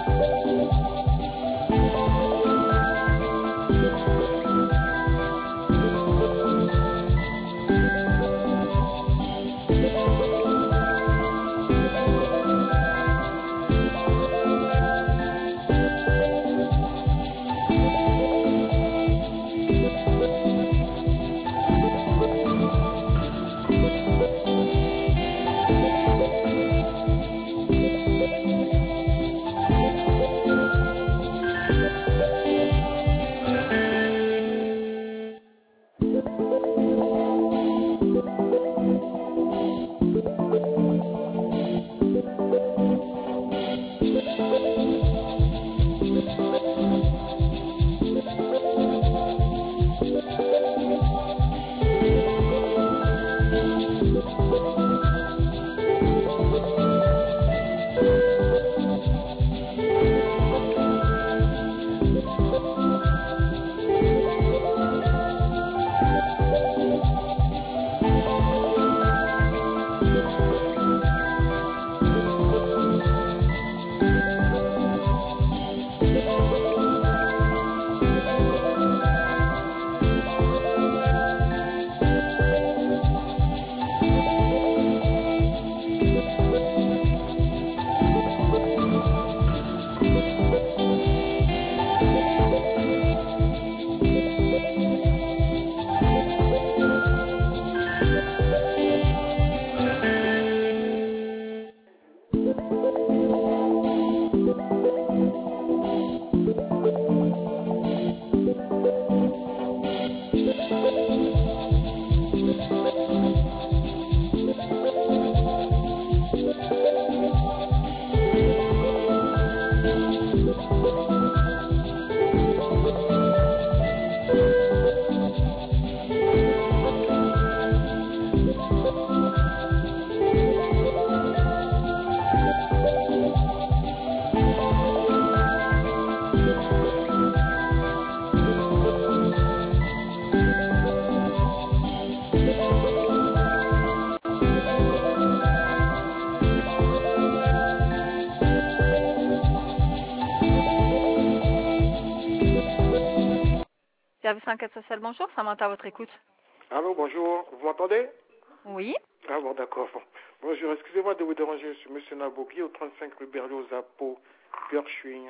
Service enquête sociale, bonjour, Samantha à votre écoute. Allô, bonjour, vous m'entendez? Oui. Ah bon, d'accord. Bonjour, excusez-moi de vous déranger, je suis M. Nabogui, au 35 rue Berlioz à Pau, Gershwin.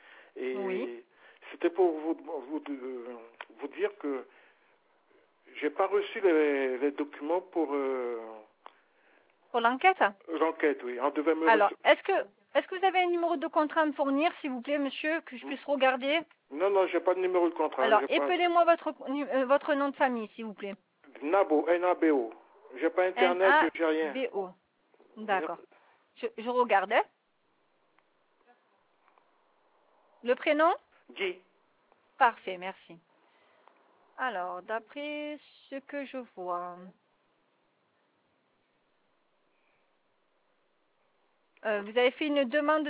Et oui. c'était pour vous dire que j'ai pas reçu les documents pour l'enquête? L'enquête, oui. On devait me Alors, est-ce que vous avez un numéro de contrat à me fournir, s'il vous plaît, monsieur, que je puisse regarder? Non, j'ai pas de numéro de contrat. Alors, épelez-moi votre nom de famille, s'il vous plaît. Nabo, N-A-B-O. J'ai pas internet, j'ai rien. N-A-B-O. D'accord. Je regardais. Le prénom? Guy. Parfait, merci. Alors, d'après ce que je vois... vous avez fait une demande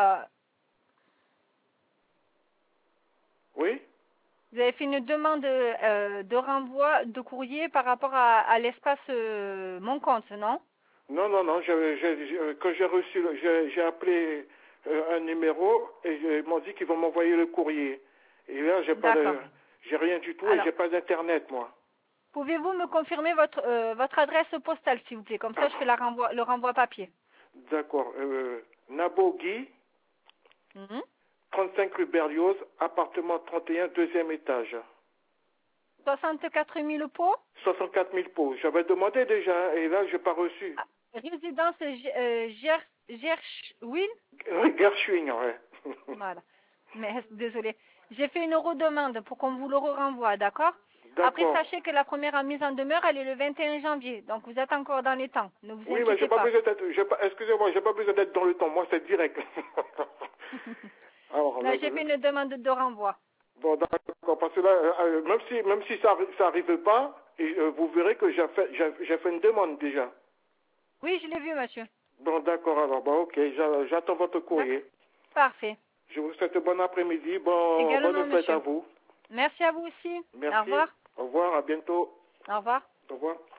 Oui? Vous avez fait une demande de renvoi de courrier par rapport à l'espace Mon Compte, non? Non. Quand j'ai reçu, j'ai appelé un numéro et ils m'ont dit qu'ils vont m'envoyer le courrier. Et là, j'ai rien du tout. Alors, et j'ai pas d'internet, moi. Pouvez-vous me confirmer votre adresse postale, s'il vous plaît? Comme ça, je fais le renvoi papier. D'accord. Nabogui, 35 rue Berlioz, appartement 31, deuxième étage. 64 000 pots? 64 000 pots. J'avais demandé déjà et là, je n'ai pas reçu. Ah, résidence Gershwin? Oui, Gershwin, ouais. Voilà. Mais désolé. J'ai fait une redemande pour qu'on vous le renvoie, d'accord? Après, sachez que la première mise en demeure, elle est le 21 janvier. Donc, vous êtes encore dans les temps. Ne vous inquiétez pas. Oui, mais excusez-moi, j'ai pas besoin d'être dans le temps. Moi, c'est direct. Alors, là, j'ai fait une demande de renvoi. Bon, d'accord. Parce que là, même si ça n'arrive pas, vous verrez que j'ai fait une demande déjà. Oui, je l'ai vu, monsieur. Bon, d'accord. Alors, bon, ok. J'attends votre courrier. Parfait. Je vous souhaite un bon après-midi. Bonne fête à vous. Merci à vous aussi. Merci. Au revoir. Au revoir, à bientôt. Au revoir. Au revoir.